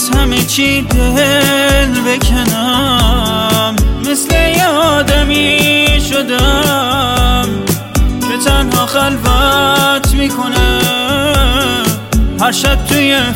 از همه چی دل بکنم، مثل یه آدمی شدم که تنها خلوت میکنه هر شب توی